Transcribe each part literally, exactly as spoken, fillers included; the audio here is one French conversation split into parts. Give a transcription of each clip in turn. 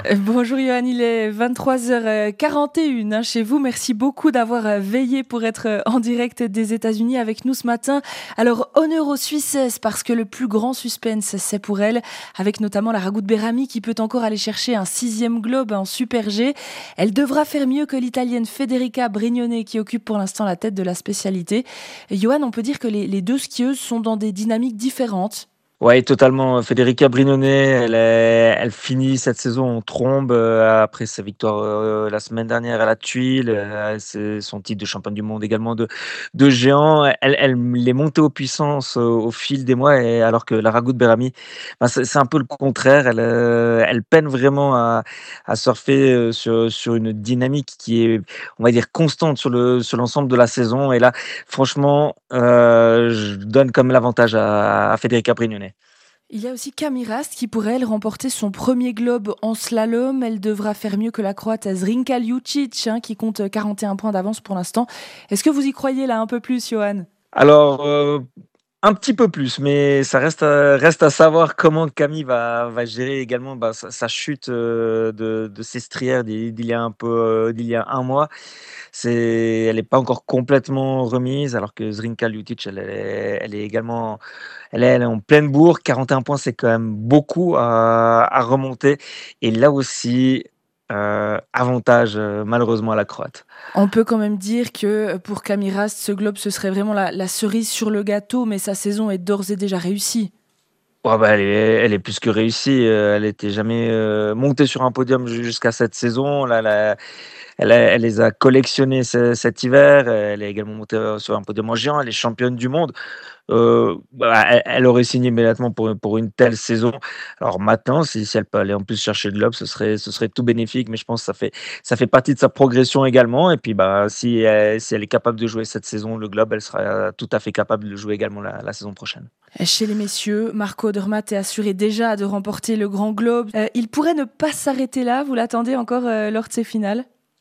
Euh, Bonjour Johan, il est vingt-trois heures quarante et une hein, chez vous. Merci beaucoup d'avoir euh, veillé pour être euh, en direct des États-Unis avec nous ce matin. Alors, honneur aux Suissesses parce que le plus grand suspense, c'est pour elle, avec notamment la Ragout Berami qui peut encore aller chercher un sixième globe en Super G. Elle devra faire mieux que l'Italienne Federica Brignone qui occupe pour l'instant la tête de la spécialité. Johan, on peut dire que les, les deux skieuses sont dans des dynamiques différentes. Ouais, totalement. Federica Brignone, elle, est- elle finit cette saison en trombe euh, après sa victoire euh, la semaine dernière à la Tuile. Euh, c'est son titre de championne du monde également de, de géant. Elle, elle est montée aux puissances au, au fil des mois, et alors que la Ragout Berami, ben, c'est c'est un peu le contraire. Elle, euh, elle peine vraiment à, à surfer euh, sur, sur une dynamique qui est, on va dire, constante sur le, sur l'ensemble de la saison. Et là, franchement, euh, je donne comme l'avantage à, à Federica Brignone. Il y a aussi Camille Rast qui pourrait elle remporter son premier globe en slalom. Elle devra faire mieux que la Croate Zrinka Ljucic hein, qui compte quarante et un points d'avance pour l'instant. Est-ce que vous y croyez là un peu plus, Johan? Alors, euh, un petit peu plus, mais ça reste à, reste à savoir comment Camille va, va gérer également bah, sa, sa chute euh, de, de ses strières d'il d'il y a un peu, euh, d'il y a un mois. C'est, elle n'est pas encore complètement remise, alors que Zrinka Ljutic, elle, est, elle est également, elle est, elle est en pleine bourre. quarante et un points, c'est quand même beaucoup à, à remonter. Et là aussi, euh, avantage euh, malheureusement à la Croate. On peut quand même dire que pour Camille Rast, ce globe, ce serait vraiment la, la cerise sur le gâteau, mais sa saison est d'ores et déjà réussie. Ouais, bah, elle est elle est plus que réussie, heu, elle était jamais, heu, montée sur un podium ju jusqu'à cette saison. Là, là, elle a elle les a collectionnés ce cet hiver. Elle est également montée, heu, sur un podium en géant. Elle est championne du monde. Heu, bah, elle elle aurait signé immédiatement pour pour une telle saison. Alors maintenant, si si elle peut aller en plus chercher de l'Obs, ce serait ce serait tout bénéfique, mais je pense que ça fait ça fait partie de sa progression également. Et puis, bah, si elle si elle est capable de jouer cette saison le Globe, elle sera tout à fait capable de le jouer également la la saison prochaine. Chez les messieurs, Marco Odermatt est assuré déjà de remporter le Grand Globe. Euh, il pourrait ne pas s'arrêter là, vous l'attendez encore euh, lors de ses finales?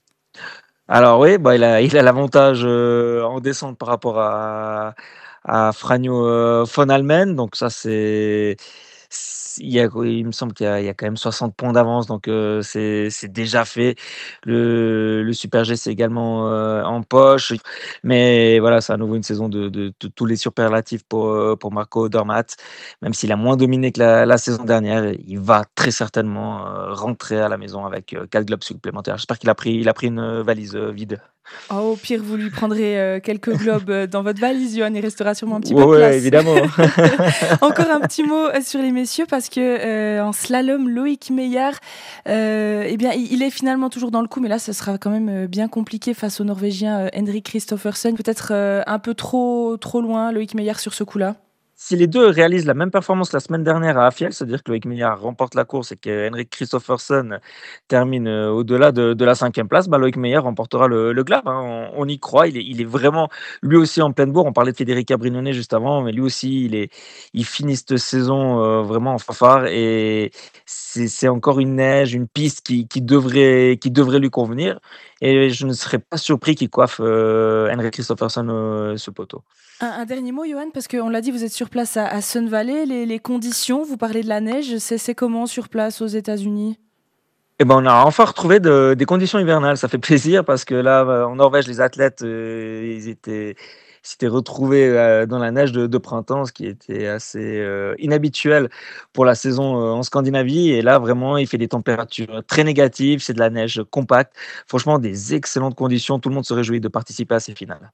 Alors oui, bah, il a il a l'avantage, heu, en descente par rapport à à Franjo, heu, von Allmen, donc ça c'est c il y a il me semble qu'il y a il y a quand même soixante points d'avance, donc heu, c'est c'est déjà fait. Le le Super G, c'est également, heu, en poche, mais voilà, c'est à nouveau une saison de de de tous les superlatifs pour, heu, pour Marco Odermatt. Même s'il a moins dominé que la la saison dernière, il va très certainement, heu, rentrer à la maison avec, heu, quatre globes supplémentaires. J'espère qu'il a pris il a pris une, heu, valise, heu, vide. Oh, au pire, vous lui prendrez euh, quelques globes euh, dans votre valise, Johan. Il restera sûrement un petit peu Ouais, de ouais, place. évidemment. Encore un petit mot euh, sur les messieurs parce que euh, en slalom, Loïc Meillard, euh, eh bien, il il est finalement toujours dans le coup, mais là, ce sera quand même euh, bien compliqué face au Norvégien euh, Henrik Kristoffersen. Peut-être euh, un peu trop, trop loin, Loïc Meillard sur ce coup-là. Si les deux réalisent la même performance la semaine dernière à Afiel, c'est-à-dire que Loïc Meillard remporte la course et que Henrik Kristoffersen termine, heu, au-delà de de la cinquième place, bah, Loïc Meillard remportera le le Globe, hein. On on y croit, il est il est vraiment lui aussi en pleine bourre. On parlait de Federica Brignone juste avant, mais lui aussi, il est il finit cette saison, heu, vraiment en fanfare, et c'est c'est encore une neige, une piste qui qui devrait qui devrait lui convenir, et je ne serais pas surpris qu'il coiffe, heu, Henrik Kristoffersen, heu, ce poteau. Un, un dernier mot, Johan, parce qu'on l'a dit, vous êtes sur place à, à Sun Valley. Les, les conditions, vous parlez de la neige, c'est c'est comment sur place aux États-Unis? Et ben, on a enfin retrouvé de des conditions hivernales. Ça fait plaisir parce que là, heu, en Norvège, les athlètes, heu, ils étaient ils s'étaient retrouvés, heu, dans la neige de de printemps, ce qui était assez, heu, inhabituel pour la saison, heu, en Scandinavie. Et là, vraiment, il fait des températures très négatives, c'est de la neige compacte. Franchement, des excellentes conditions. Tout le monde se réjouit de participer à ces finales.